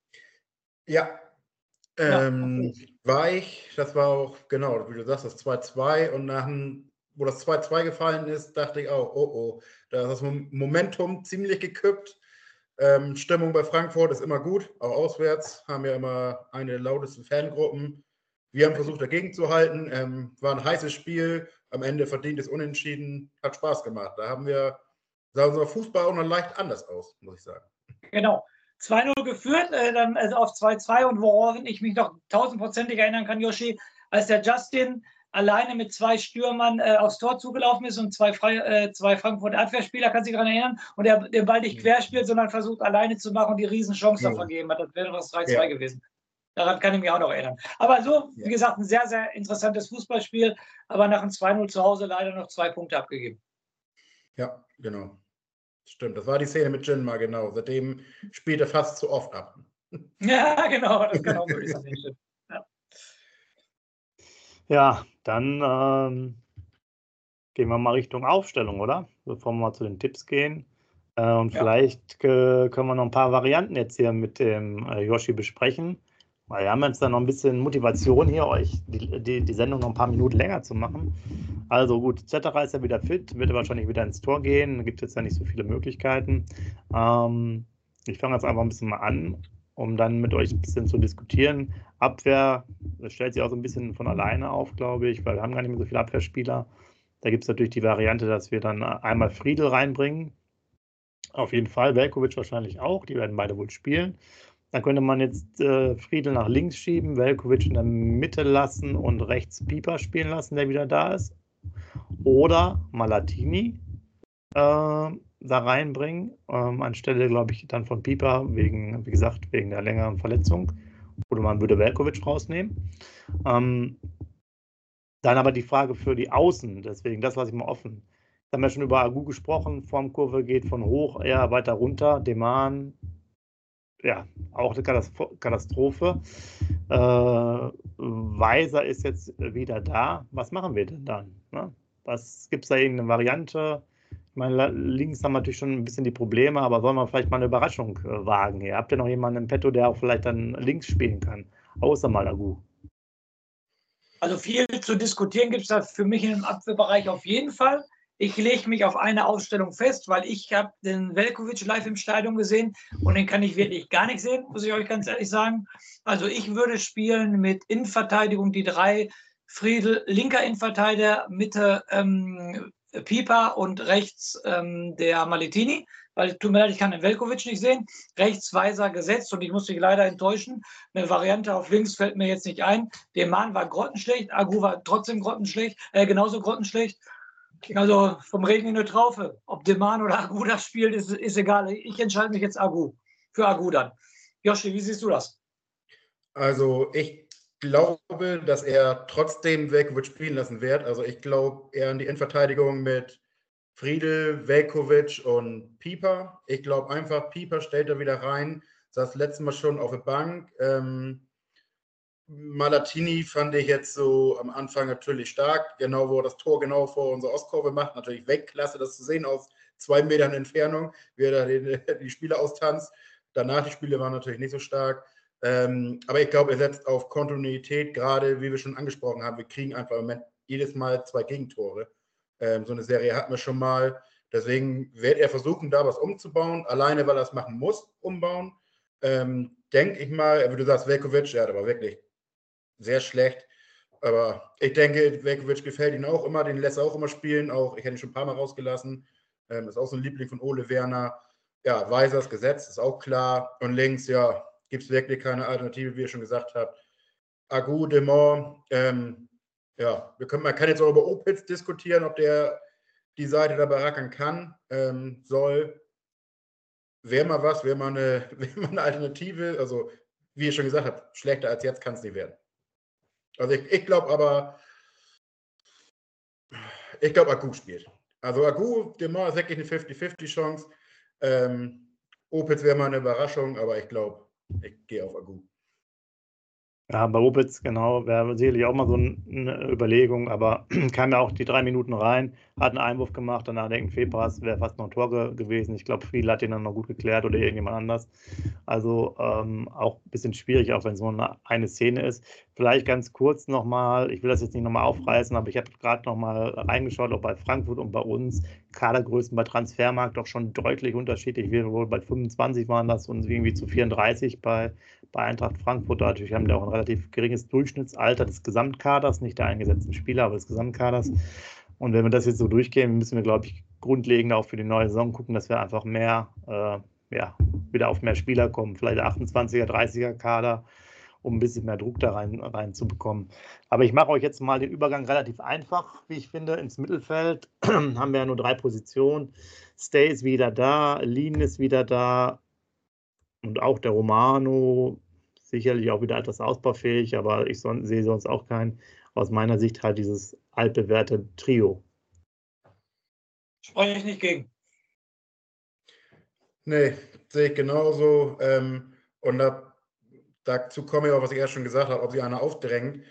Ja, Okay. war ich. Das war auch, genau, wie du sagst, das 2:2 und wo das 2:2 gefallen ist, dachte ich auch, oh, da ist das Momentum ziemlich gekippt. Stimmung bei Frankfurt ist immer gut, auch auswärts, haben ja immer eine der lautesten Fangruppen. Wir haben versucht, dagegen zu halten. War ein heißes Spiel, am Ende verdientes Unentschieden, hat Spaß gemacht. Da sah unser Fußball auch noch leicht anders aus, muss ich sagen. Genau. 2:0 geführt, dann also auf 2:2 und woran ich mich noch 1000%ig erinnern kann, Joshi, als der Justin alleine mit 2 Stürmern aufs Tor zugelaufen ist und zwei Frankfurter Abwehrspieler, kann sich daran erinnern, und der den Ball nicht querspielt, sondern versucht alleine zu machen und die Riesenchance da vergeben hat. Das wäre noch das 3:2 gewesen. Daran kann ich mich auch noch erinnern. Aber so, wie gesagt, ein sehr, sehr interessantes Fußballspiel, aber nach einem 2:0 zu Hause leider noch 2 Punkte abgegeben. Ja, genau. Stimmt, das war die Szene mit Jinma, genau. Seitdem spielt er fast zu oft ab. Ja, genau, das kann auch möglich sein. Ja, dann gehen wir mal Richtung Aufstellung, oder? Bevor wir mal zu den Tipps gehen. Und vielleicht können wir noch ein paar Varianten jetzt hier mit dem Joshi besprechen. Weil wir haben jetzt dann noch ein bisschen Motivation hier, euch die Sendung noch ein paar Minuten länger zu machen. Also gut, Zetterer ist ja wieder fit, wird wahrscheinlich wieder ins Tor gehen. Da gibt es jetzt ja nicht so viele Möglichkeiten. Ich fange jetzt einfach ein bisschen mal an, um dann mit euch ein bisschen zu diskutieren. Abwehr, das stellt sich auch so ein bisschen von alleine auf, glaube ich, weil wir haben gar nicht mehr so viele Abwehrspieler. Da gibt es natürlich die Variante, dass wir dann einmal Friedl reinbringen. Auf jeden Fall, Veljković wahrscheinlich auch, die werden beide wohl spielen. Dann könnte man jetzt Friedl nach links schieben, Veljković in der Mitte lassen und rechts Pieper spielen lassen, der wieder da ist. Oder Malatini da reinbringen, anstelle, glaube ich, dann von Pieper, wie gesagt, wegen der längeren Verletzung. Oder man würde Veljković rausnehmen. Dann aber die Frage für die Außen, deswegen, das lasse ich mal offen. Da haben wir schon über Agu gesprochen, Formkurve geht von hoch eher weiter runter, Deman, ja, auch eine Katastrophe. Weiser ist jetzt wieder da. Was machen wir denn dann? Ne? Gibt es da irgendeine Variante? Ich meine, links haben wir natürlich schon ein bisschen die Probleme, aber sollen wir vielleicht mal eine Überraschung wagen hier? Habt ihr noch jemanden im Petto, der auch vielleicht dann links spielen kann? Außer mal Agu. Also viel zu diskutieren gibt es da für mich im Abwehrbereich auf jeden Fall. Ich lege mich auf eine Aufstellung fest, weil ich habe den Veljković live im Stadion gesehen und den kann ich wirklich gar nicht sehen, muss ich euch ganz ehrlich sagen. Also ich würde spielen mit Innenverteidigung die 3, Friedl, linker Innenverteidiger, Mitte Pieper und rechts der Malatini, weil tut mir leid, ich kann den Veljković nicht sehen. Rechts Weiser gesetzt und ich muss dich leider enttäuschen. Eine Variante auf links fällt mir jetzt nicht ein. Deman war grottenschlecht, Agu war trotzdem grottenschlecht, genauso grottenschlecht. Also vom Regen in eine Traufe. Ob Deman oder Agu das spielt, ist egal. Ich entscheide mich jetzt für Agu dann. Joshi, wie siehst du das? Also ich glaube, dass er trotzdem Veljković spielen lassen wird. Also ich glaube eher an die Innenverteidigung mit Friedl, Veljković und Pieper. Ich glaube einfach, Pieper stellt er wieder rein. Saß letztes Mal schon auf der Bank. Malatini fand ich jetzt so am Anfang natürlich stark, genau wo er das Tor genau vor unserer Ostkurve macht. Natürlich Weltklasse, das zu sehen aus 2 Metern Entfernung, wie er da die Spieler austanzt. Danach die Spiele waren natürlich nicht so stark. Aber ich glaube, er setzt auf Kontinuität, gerade wie wir schon angesprochen haben. Wir kriegen einfach im Moment jedes Mal 2 Gegentore. So eine Serie hatten wir schon mal. Deswegen wird er versuchen, da was umzubauen, alleine weil er es machen muss, umbauen. Denke ich mal, wie du sagst, Veljković, er hat aber wirklich sehr schlecht. Aber ich denke, Veljković gefällt ihm auch immer, den lässt er auch immer spielen. Auch, ich hätte ihn schon ein paar Mal rausgelassen. Ist auch so ein Liebling von Ole Werner. Ja, Weisers Gesetz ist auch klar. Und links, ja, gibt es wirklich keine Alternative, wie ihr schon gesagt habt. Agu, Demont, ja, man kann jetzt auch über Opitz diskutieren, ob der die Seite da berackern kann, soll. Wäre mal was, wäre mal eine Alternative. Also, wie ihr schon gesagt habt, schlechter als jetzt kann es nicht werden. Also ich glaube aber, Agu spielt. Also Agu, Demar ist wirklich eine 50-50 Chance. Opitz wäre mal eine Überraschung, aber ich glaube, ich gehe auf Agu. Ja, bei Opitz, genau, wäre sicherlich auch mal so eine Überlegung, aber kam ja auch die 3 Minuten rein, hat einen Einwurf gemacht, danach denkt Febras, wäre fast noch ein Tor gewesen. Ich glaube, Friedl hat den dann noch gut geklärt oder irgendjemand anders. Also auch ein bisschen schwierig, auch wenn es nur eine Szene ist. Vielleicht ganz kurz nochmal, ich will das jetzt nicht nochmal aufreißen, aber ich habe gerade nochmal reingeschaut, auch bei Frankfurt und bei uns, Kadergrößen bei Transfermarkt doch schon deutlich unterschiedlich. Wir wohl bei 25 waren das und irgendwie zu 34 bei Eintracht Frankfurt. Dadurch haben wir auch ein relativ geringes Durchschnittsalter des Gesamtkaders, nicht der eingesetzten Spieler, aber des Gesamtkaders. Und wenn wir das jetzt so durchgehen, müssen wir, glaube ich, grundlegend auch für die neue Saison gucken, dass wir einfach mehr, wieder auf mehr Spieler kommen. Vielleicht 28er, 30er Kader, um ein bisschen mehr Druck da reinzubekommen. Aber ich mache euch jetzt mal den Übergang relativ einfach, wie ich finde, ins Mittelfeld. Haben wir ja nur 3 Positionen. Stay ist wieder da, Lien ist wieder da und auch der Romano, sicherlich auch wieder etwas ausbaufähig, aber ich sehe sonst auch keinen, aus meiner Sicht halt dieses altbewährte Trio. Spreche ich nicht gegen. Nee, sehe ich genauso. Und dazu komme ich auch, was ich erst schon gesagt habe, ob sich einer aufdrängt.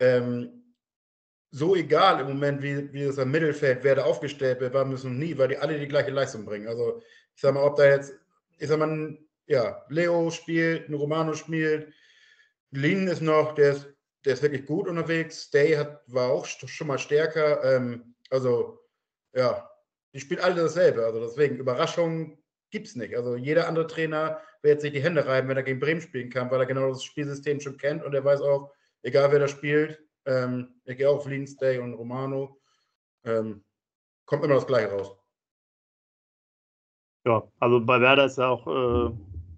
So egal im Moment, wie es am Mittelfeld, wer da aufgestellt wird, war müssen nie, weil die alle die gleiche Leistung bringen. Also ich sag mal, ob da jetzt, ja, Leo spielt, ein Romano spielt, Lien ist noch, der ist wirklich gut unterwegs, Stay war auch schon mal stärker. Also ja, die spielen alle dasselbe. Also deswegen, Überraschungen gibt es nicht. Also jeder andere Trainer wird sich die Hände reiben, wenn er gegen Bremen spielen kann, weil er genau das Spielsystem schon kennt und er weiß auch, egal wer da spielt, ich gehe auch auf Lien, Stay und Romano, kommt immer das Gleiche raus. Ja, also bei Werder ist ja auch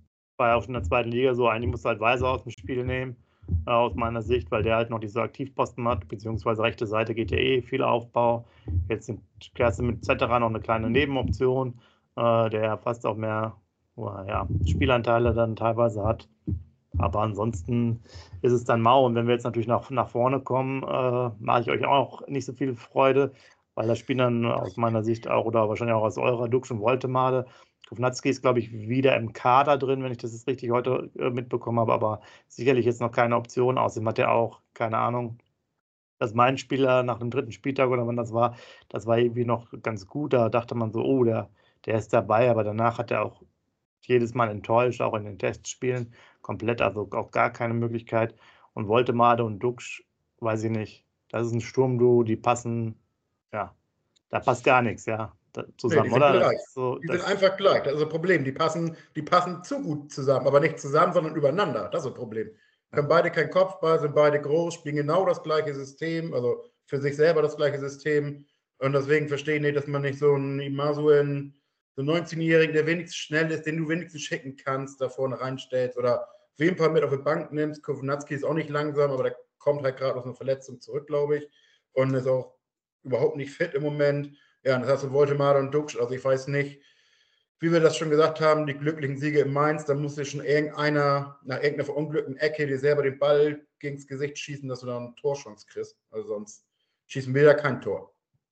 war ja auch schon in der zweiten Liga so. Eigentlich musst du halt Weiser aus dem Spiel nehmen, aus meiner Sicht, weil der halt noch diese Aktivposten hat, beziehungsweise rechte Seite geht ja viel Aufbau. Jetzt klärst du mit Zetterer noch eine kleine Nebenoption, der fast auch mehr Spielanteile dann teilweise hat. Aber ansonsten ist es dann mau. Und wenn wir jetzt natürlich nach vorne kommen, mache ich euch auch nicht so viel Freude, weil da spielen dann aus meiner Sicht auch oder wahrscheinlich auch aus eurer Dux und Woltemade. Kovnatski ist, glaube ich, wieder im Kader drin, wenn ich das jetzt richtig heute mitbekommen habe, aber sicherlich jetzt noch keine Option. Außerdem hat er auch, keine Ahnung, dass mein Spieler nach dem 3. Spieltag oder wann das war irgendwie noch ganz gut. Da dachte man so, oh, der ist dabei, aber danach hat er auch jedes Mal enttäuscht, auch in den Testspielen komplett, also auch gar keine Möglichkeit. Und Woltemade und Dux, weiß ich nicht, das ist ein Sturmduo, die passen, ja, da passt gar nichts, ja, zusammen, die oder? Die sind einfach gleich, das ist ein Problem. Die passen zu gut zusammen, aber nicht zusammen, sondern übereinander. Das ist ein Problem. Haben beide keinen Kopfball, sind beide groß, spielen genau das gleiche System, also für sich selber das gleiche System. Und deswegen verstehe ich nicht, dass man nicht so einen Imasuen, so einen 19-Jährigen, der wenigstens schnell ist, den du wenigstens schicken kannst, da vorne reinstellst oder auf jeden Fall mit auf die Bank nimmst. Kovnatski ist auch nicht langsam, aber der kommt halt gerade aus einer Verletzung zurück, glaube ich, und ist auch überhaupt nicht fit im Moment. Ja, und das hast du Woltemade und Dux, also ich weiß nicht, wie wir das schon gesagt haben, die glücklichen Siege in Mainz, da muss dir schon irgendeiner nach irgendeiner verunglückten Ecke dir selber den Ball gegen das Gesicht schießen, dass du dann eine Torchance kriegst. Also sonst schießen wir ja kein Tor.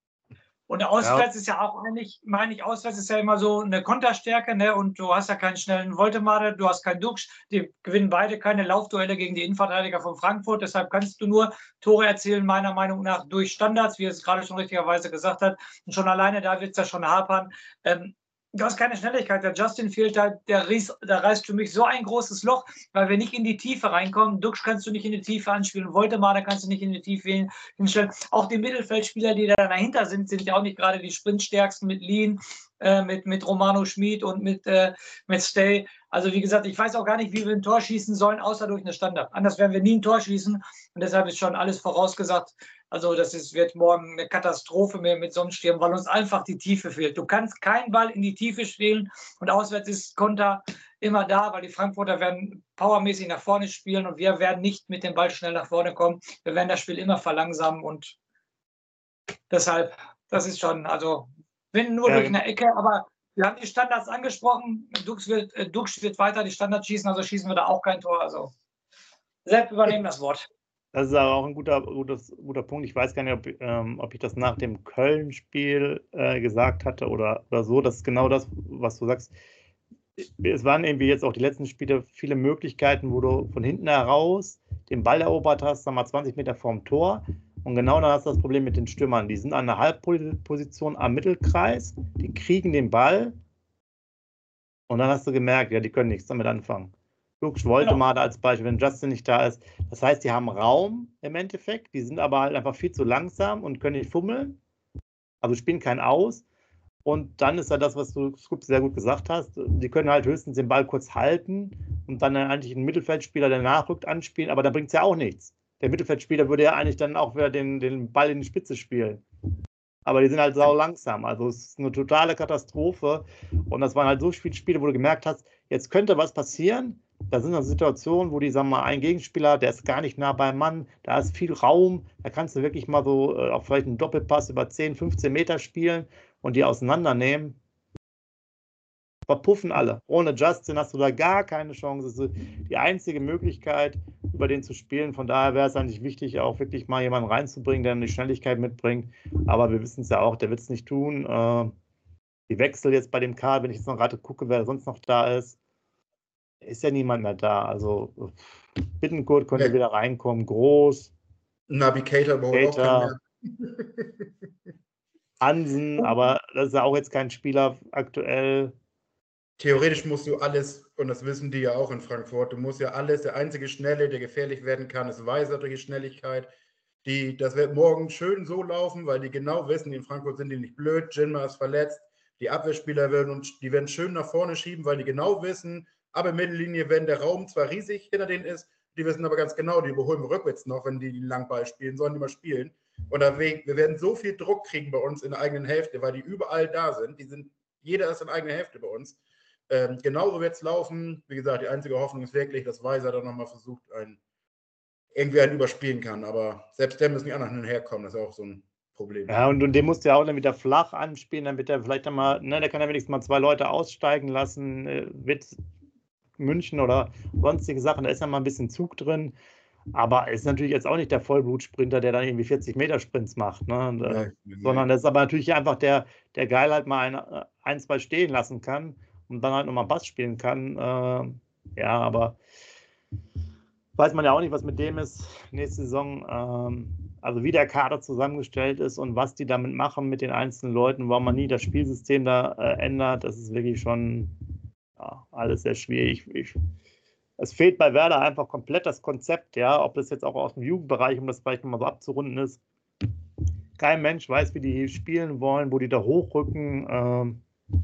Und auswärts ist ja auch eigentlich, meine ich, auswärts ist ja immer so eine Konterstärke, ne? Und du hast ja keinen schnellen Woltemade, du hast keinen Dux, die gewinnen beide keine Laufduelle gegen die Innenverteidiger von Frankfurt, deshalb kannst du nur Tore erzielen, meiner Meinung nach, durch Standards, wie es gerade schon richtigerweise gesagt hat. Und schon alleine da wird es ja schon hapern. Du hast keine Schnelligkeit. Der Justin fehlt da, der reißt für mich so ein großes Loch, weil wir nicht in die Tiefe reinkommen. Dux kannst du nicht in die Tiefe anspielen, Woltemade kannst du nicht in die Tiefe hinstellen. Auch die Mittelfeldspieler, die da dahinter sind ja auch nicht gerade die Sprintstärksten mit Lien, mit Romano Schmid und mit Stay. Also wie gesagt, ich weiß auch gar nicht, wie wir ein Tor schießen sollen, außer durch eine Standard. Anders werden wir nie ein Tor schießen und deshalb ist schon alles vorausgesagt. Also wird morgen eine Katastrophe mehr mit Sonnensturm, weil uns einfach die Tiefe fehlt. Du kannst keinen Ball in die Tiefe spielen und auswärts ist Konter immer da, weil die Frankfurter werden powermäßig nach vorne spielen und wir werden nicht mit dem Ball schnell nach vorne kommen. Wir werden das Spiel immer verlangsamen und deshalb, das ist schon, also wenn nur durch eine Ecke, aber wir haben die Standards angesprochen. Dux wird weiter die Standards schießen, also schießen wir da auch kein Tor. Also Sepp, übernehmen das Wort. Das ist aber auch ein guter Punkt. Ich weiß gar nicht, ob ich das nach dem Köln-Spiel gesagt hatte oder so. Das ist genau das, was du sagst. Es waren irgendwie jetzt auch die letzten Spiele viele Möglichkeiten, wo du von hinten heraus den Ball erobert hast, sagen wir mal 20 Meter vorm Tor. Und genau dann hast du das Problem mit den Stürmern. Die sind an der Halbposition am Mittelkreis, die kriegen den Ball und dann hast du gemerkt, ja, die können nichts damit anfangen. Dux, Woltemade als Beispiel, wenn Justin nicht da ist. Das heißt, die haben Raum im Endeffekt, die sind aber halt einfach viel zu langsam und können nicht fummeln, also spielen kein Aus. Und dann ist ja das, was du sehr gut gesagt hast, die können halt höchstens den Ball kurz halten und dann eigentlich einen Mittelfeldspieler, der nachrückt, anspielen, aber da bringt es ja auch nichts. Der Mittelfeldspieler würde ja eigentlich dann auch wieder den Ball in die Spitze spielen. Aber die sind halt sau langsam. Also es ist eine totale Katastrophe. Und das waren halt so viele Spiele, wo du gemerkt hast, jetzt könnte was passieren. Da sind dann Situationen, wo die, sagen wir mal, ein Gegenspieler, der ist gar nicht nah beim Mann, da ist viel Raum, da kannst du wirklich mal so auch vielleicht einen Doppelpass über 10, 15 Meter spielen und die auseinandernehmen. Verpuffen alle. Ohne Justin hast du da gar keine Chance. Das ist die einzige Möglichkeit, über den zu spielen. Von daher wäre es eigentlich wichtig, auch wirklich mal jemanden reinzubringen, der eine Schnelligkeit mitbringt. Aber wir wissen es ja auch, der wird es nicht tun. Die Wechsel jetzt bei dem Kader, wenn ich jetzt noch gerade gucke, wer sonst noch da ist ja niemand mehr da. Also Bittencourt könnte wieder reinkommen. Groß. Navigator braucht auch keinen mehr. Hansen, aber das ist ja auch jetzt kein Spieler aktuell. Theoretisch musst du alles, und das wissen die ja auch in Frankfurt, du musst ja alles, der einzige Schnelle, der gefährlich werden kann, ist Weiser durch die Schnelligkeit. Das wird morgen schön so laufen, weil die genau wissen, in Frankfurt sind die nicht blöd, Jinma ist verletzt, die Abwehrspieler werden schön nach vorne schieben, weil die genau wissen, ab der Mittellinie, wenn der Raum zwar riesig hinter denen ist, die wissen aber ganz genau, die überholen wir rückwärts noch, wenn die den Langball spielen, sollen die mal spielen. Und deswegen, wir werden so viel Druck kriegen bei uns in der eigenen Hälfte, weil die überall da sind. Jeder ist in der eigenen Hälfte bei uns. Genauso wird es laufen. Wie gesagt, die einzige Hoffnung ist wirklich, dass Weiser dann nochmal versucht, irgendwie einen überspielen kann. Aber selbst der müssen die anderen hinherkommen. Das ist auch so ein Problem. Ja, und den musst du ja auch dann wieder flach anspielen, damit er vielleicht einmal, ne, der kann ja wenigstens mal 2 Leute aussteigen lassen, mit München oder sonstige Sachen, da ist ja mal ein bisschen Zug drin. Aber ist natürlich jetzt auch nicht der Vollblutsprinter, der dann irgendwie 40-Meter-Sprints macht, ne? Sondern das ist aber natürlich einfach der geil halt mal ein, zwei stehen lassen kann und dann halt nochmal Bass spielen kann. Ja, aber weiß man ja auch nicht, was mit dem ist nächste Saison. Also wie der Kader zusammengestellt ist und was die damit machen mit den einzelnen Leuten, warum man nie das Spielsystem da ändert, das ist wirklich schon alles sehr schwierig. Es fehlt bei Werder einfach komplett das Konzept, ja, ob das jetzt auch aus dem Jugendbereich, um das vielleicht nochmal so abzurunden ist. Kein Mensch weiß, wie die spielen wollen, wo die da hochrücken.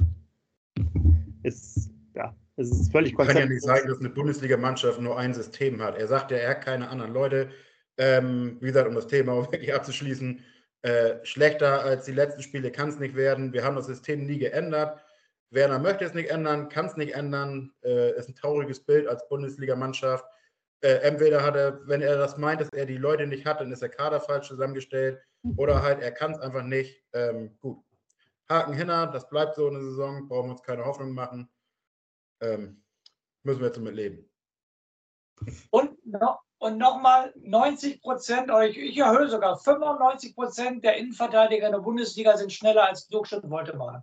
Es ist völlig konzeptlos. Kann ja nicht sein, dass eine Bundesliga-Mannschaft nur ein System hat. Er sagt ja, er hat keine anderen Leute. Wie gesagt, um das Thema auch wirklich abzuschließen, schlechter als die letzten Spiele kann es nicht werden. Wir haben das System nie geändert. Werner möchte es nicht ändern, kann es nicht ändern. Ist ein trauriges Bild als Bundesliga-Mannschaft. Entweder hat er, wenn er das meint, dass er die Leute nicht hat, dann ist der Kader falsch zusammengestellt. Oder halt, er kann es einfach nicht. Gut. Haken hinter, das bleibt so eine Saison, brauchen wir uns keine Hoffnung machen. Müssen wir jetzt damit leben. Und nochmal 90%, oder ich erhöhe sogar 95% der Innenverteidiger in der Bundesliga sind schneller als Duxch und Woltemade.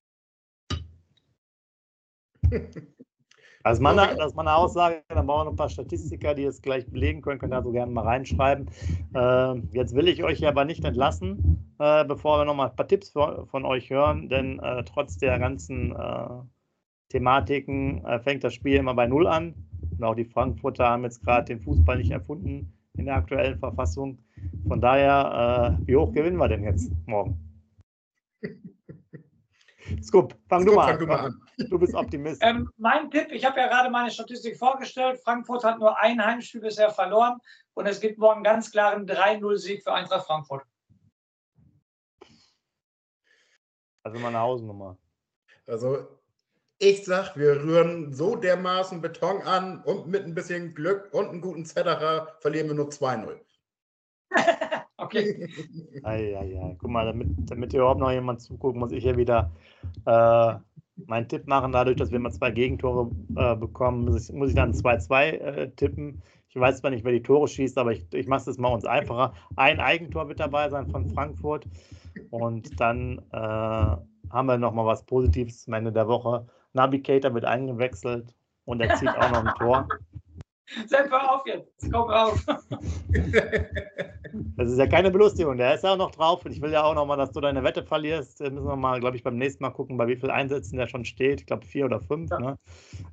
Das ist meine Aussage, dann brauchen wir noch ein paar Statistiker, die es gleich belegen können, könnt ihr also gerne mal reinschreiben. Jetzt will ich euch aber nicht entlassen, bevor wir noch mal ein paar Tipps von euch hören, denn trotz der ganzen Thematiken fängt das Spiel immer bei 0 an. Und auch die Frankfurter haben jetzt gerade den Fußball nicht erfunden in der aktuellen Verfassung. Von daher, wie hoch gewinnen wir denn jetzt morgen? Scoop, fang du mal an. Du bist Optimist. Mein Tipp, ich habe ja gerade meine Statistik vorgestellt. Frankfurt hat nur ein Heimspiel bisher verloren und es gibt morgen ganz klaren 3-0-Sieg für Eintracht Frankfurt. Also mal eine Hausnummer. Also ich sag, wir rühren so dermaßen Beton an und mit ein bisschen Glück und einem guten Zetterer verlieren wir nur 2-0. Okay. Guck mal, damit überhaupt noch jemand zuguckt, muss ich ja wieder meinen Tipp machen. Dadurch, dass wir immer 2 Gegentore bekommen, muss ich dann 2-2 tippen. Ich weiß zwar nicht, wer die Tore schießt, aber ich mache es mal uns einfacher. Ein Eigentor wird dabei sein von Frankfurt und dann haben wir nochmal was Positives zum Ende der Woche. Navigator wird eingewechselt und er zieht auch noch ein Tor. Sepp, hör auf jetzt. Komm rauf. Das ist ja keine Belustigung, der ist ja auch noch drauf und ich will ja auch noch mal, dass du deine Wette verlierst. Müssen wir mal, glaube ich, beim nächsten Mal gucken, bei wie vielen Einsätzen der schon steht. Ich glaube 4 oder 5. Ja. Ne?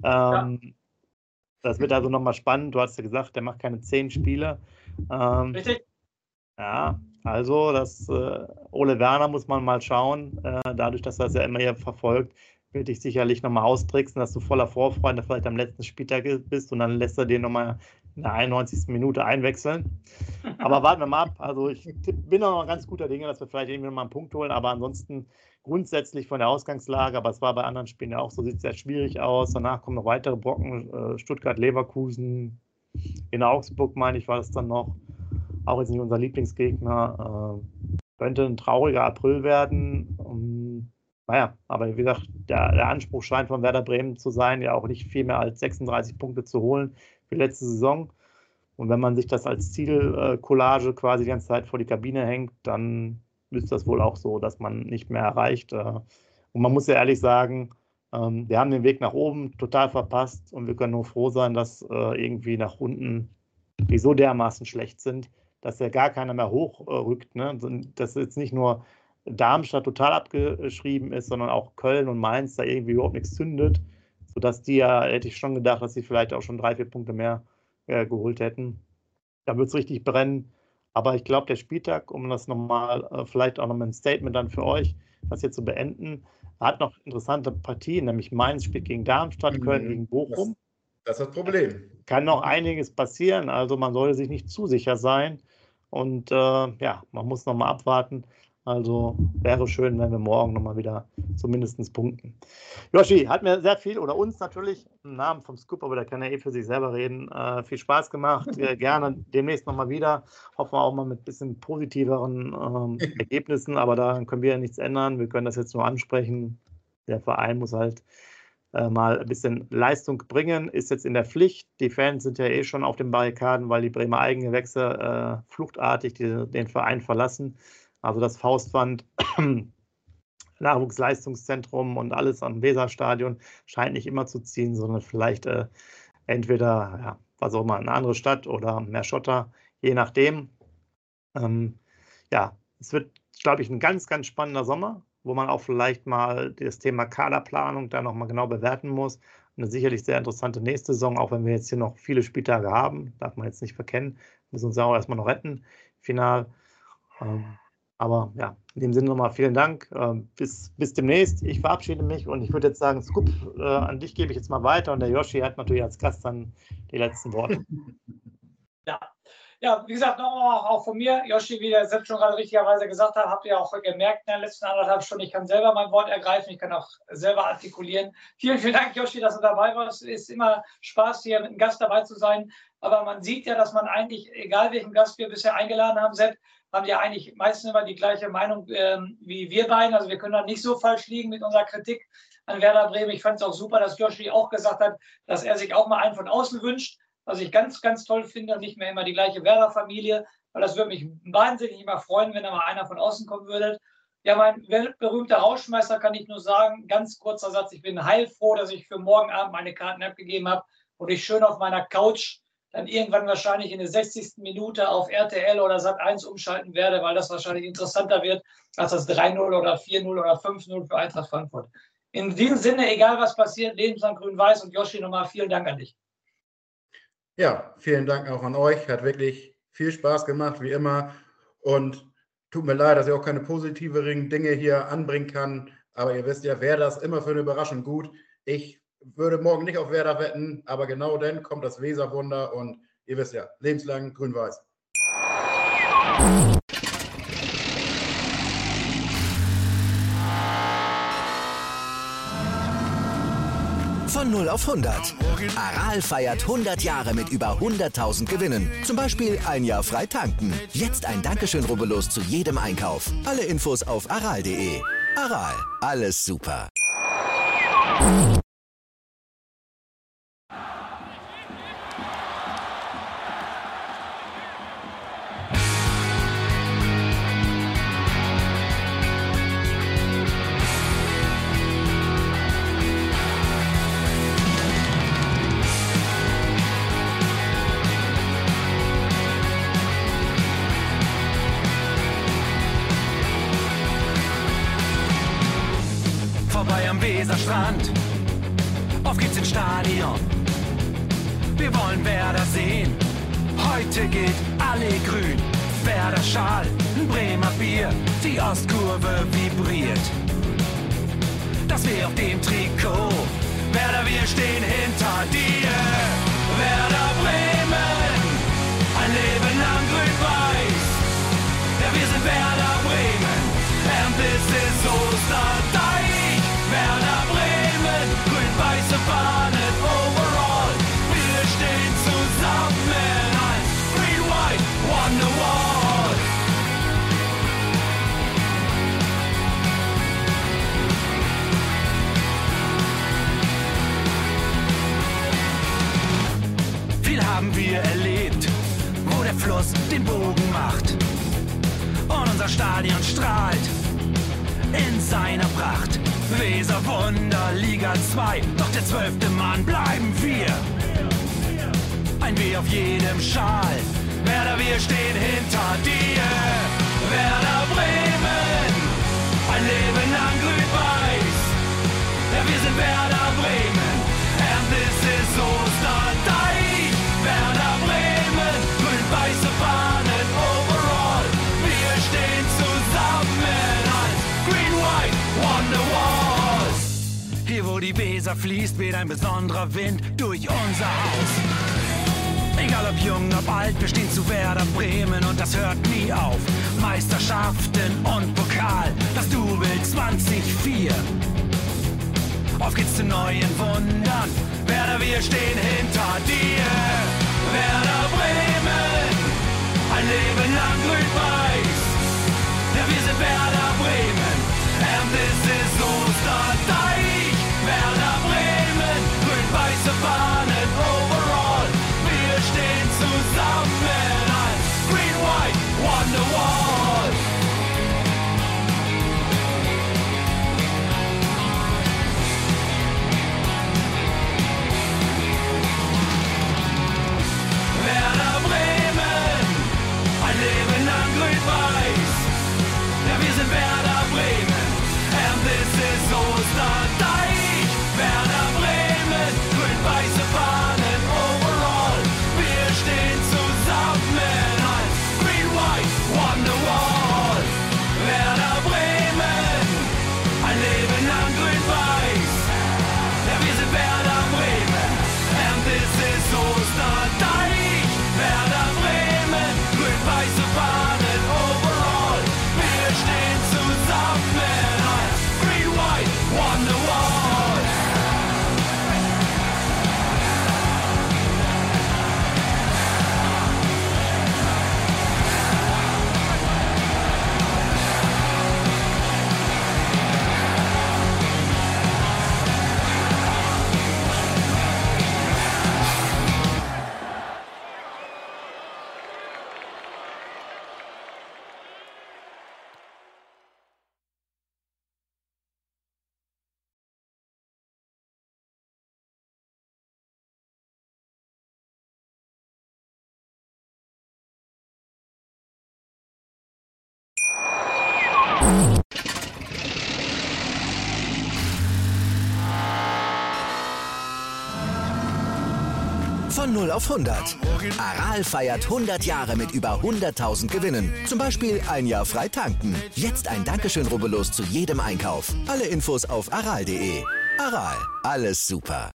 Das wird also nochmal spannend. Du hast ja gesagt, der macht keine 10 Spiele. Richtig. Ja, also das Ole Werner muss man mal schauen. Dadurch, dass er das ja immer hier verfolgt, wird dich sicherlich nochmal austricksen, dass du voller Vorfreude vielleicht am letzten Spieltag bist und dann lässt er den nochmal in der 91. Minute einwechseln. Aber warten wir mal ab. Also ich bin auch noch ganz guter Dinge, dass wir vielleicht irgendwie nochmal einen Punkt holen, aber ansonsten grundsätzlich von der Ausgangslage, aber es war bei anderen Spielen ja auch so, sieht es sehr schwierig aus. Danach kommen noch weitere Brocken, Stuttgart, Leverkusen, in Augsburg, meine ich, war das dann noch. Auch jetzt nicht unser Lieblingsgegner. Könnte ein trauriger April werden. Naja, aber wie gesagt, der Anspruch scheint von Werder Bremen zu sein, ja auch nicht viel mehr als 36 Punkte zu holen für die letzte Saison. Und wenn man sich das als Zielcollage quasi die ganze Zeit vor die Kabine hängt, dann ist das wohl auch so, dass man nicht mehr erreicht. Und man muss ja ehrlich sagen, wir haben den Weg nach oben total verpasst und wir können nur froh sein, dass irgendwie nach unten die so dermaßen schlecht sind, dass ja gar keiner mehr hochrückt. Ne? Dass jetzt nicht nur Darmstadt total abgeschrieben ist, sondern auch Köln und Mainz da irgendwie überhaupt nichts zündet, sodass die ja, hätte ich schon gedacht, dass sie vielleicht auch schon 3-4 Punkte mehr geholt hätten. Da wird es richtig brennen. Aber ich glaube, der Spieltag, um das nochmal, vielleicht auch nochmal ein Statement dann für euch, das hier zu beenden, hat noch interessante Partien, nämlich Mainz spielt gegen Darmstadt, Köln gegen Bochum. Das ist das Problem. Kann noch einiges passieren, also man sollte sich nicht zu sicher sein. Und man muss nochmal abwarten. Also wäre schön, wenn wir morgen nochmal wieder zumindest punkten. Joshi, hat mir sehr viel, oder uns natürlich, im Namen vom Scoop, aber der kann ja für sich selber reden, viel Spaß gemacht. Gerne demnächst nochmal wieder. Hoffen wir auch mal mit ein bisschen positiveren Ergebnissen, aber daran können wir ja nichts ändern. Wir können das jetzt nur ansprechen. Der Verein muss halt mal ein bisschen Leistung bringen, ist jetzt in der Pflicht. Die Fans sind ja schon auf den Barrikaden, weil die Bremer Eigengewächse fluchtartig den Verein verlassen. Also das Faustband, Nachwuchsleistungszentrum und alles am Weserstadion scheint nicht immer zu ziehen, sondern vielleicht entweder, ja, was auch immer, eine andere Stadt oder mehr Schotter, je nachdem. Ja, es wird, glaube ich, ein ganz, ganz spannender Sommer, wo man auch vielleicht mal das Thema Kaderplanung da nochmal genau bewerten muss. Eine sicherlich sehr interessante nächste Saison, auch wenn wir jetzt hier noch viele Spieltage haben, darf man jetzt nicht verkennen, müssen uns ja auch erstmal noch retten, final. Aber ja, in dem Sinne nochmal vielen Dank. Bis demnächst. Ich verabschiede mich und ich würde jetzt sagen, Scoop, an dich gebe ich jetzt mal weiter und der Joshi hat natürlich als Gast dann die letzten Worte. Ja, wie gesagt, nochmal auch von mir, Joshi, wie der selbst schon gerade richtigerweise gesagt hat, habt ihr auch gemerkt in den letzten 1,5 Stunden, ich kann selber mein Wort ergreifen, ich kann auch selber artikulieren. Vielen, vielen Dank, Joshi, dass du dabei warst. Es ist immer Spaß, hier mit einem Gast dabei zu sein. Aber man sieht ja, dass man eigentlich, egal welchen Gast wir bisher eingeladen haben, Sepp, haben ja eigentlich meistens immer die gleiche Meinung wie wir beiden. Also wir können da nicht so falsch liegen mit unserer Kritik an Werder Bremen. Ich fand es auch super, dass Joshi auch gesagt hat, dass er sich auch mal einen von außen wünscht. Was ich ganz, ganz toll finde, und nicht mehr immer die gleiche Werder-Familie, weil das würde mich wahnsinnig immer freuen, wenn da mal einer von außen kommen würde. Ja, mein weltberühmter Rauschmeister kann ich nur sagen, ganz kurzer Satz, ich bin heilfroh, dass ich für morgen Abend meine Karten abgegeben habe und ich schön auf meiner Couch dann irgendwann wahrscheinlich in der 60. Minute auf RTL oder Sat1 umschalten werde, weil das wahrscheinlich interessanter wird als das 3-0 oder 4-0 oder 5-0 für Eintracht Frankfurt. In diesem Sinne, egal was passiert, lebenslang grün-weiß und Joshi, nochmal vielen Dank an dich. Ja, vielen Dank auch an euch. Hat wirklich viel Spaß gemacht, wie immer. Und tut mir leid, dass ich auch keine positiveren Dinge hier anbringen kann. Aber ihr wisst ja, Werder ist immer für eine Überraschung gut. Ich würde morgen nicht auf Werder wetten, aber genau dann kommt das Weserwunder und ihr wisst ja, lebenslang grün-weiß. Von 0 auf 100. Aral feiert 100 Jahre mit über 100.000 Gewinnen. Zum Beispiel ein Jahr frei tanken. Jetzt ein Dankeschön, rubbellos zu jedem Einkauf. Alle Infos auf aral.de. Aral, alles super. Vorbei am Weserstrand, auf geht's ins Stadion. Wir wollen Werder sehen, heute gilt alle grün. Werder Schal, ein Bremer Bier, die Ostkurve vibriert. Das weh auf dem Trikot, Werder, wir stehen hinter dir. Werder Bremen, ein Leben lang grün-weiß. Ja, wir sind Werder Bremen, and this is Osterdeich. Werder Bremen, grün-weiße Fahnen overall. Wir stehen zusammen als Green-White Wonderwall. Viel haben wir erlebt, wo der Fluss den Bogen macht. Und unser Stadion strahlt in seiner Pracht. Weserwunder, Liga 2, doch der 12. Mann bleiben wir. Ein W auf jedem Schal, Werder, wir stehen hinter dir. Werder Bremen, ein Leben lang grün-weiß. Ja, wir sind Werder Bremen, and this is Osterdeich. Werder Bremen, grün-weiße Fahnen overall. Wir stehen zusammen als Green-White Wonderwalls. Hier wo die Weser fließt, weht ein besonderer Wind durch unser Haus. Egal ob jung, ob alt, wir stehen zu Werder Bremen und das hört nie auf. Meisterschaften und Pokal, das Double 2004. Auf geht's zu neuen Wundern, Werder, wir stehen hinter dir. Werder Bremen, ein Leben lang grün-weiß. Ja, wir sind Werder Bremen, and this is Osterdeich. Werder Bremen, grün-weiße Fahnen overall. Wir stehen zusammen als Green-White Wonderwall. Werder Bremen, ein Leben lang grün-weiß. Ja, wir sind Werder Bremen, and this is Osterdeich. Werder Bremen, grün-weiße Fahnen overall. Wir stehen zusammen als Green-White Wonderwall. Werder Bremen, ein Leben lang grün-weiß. Ja, wir sind Werder Bremen, and this is Osterdeich. Werder Bremen, grün-weiße Fahnen overall. Wir stehen zusammen als Green-White Wonderwall. Von 0 auf 100. Aral feiert 100 Jahre mit über 100.000 Gewinnen. Zum Beispiel ein Jahr frei tanken. Jetzt ein Dankeschön, rubbellos zu jedem Einkauf. Alle Infos auf aral.de. Aral, alles super.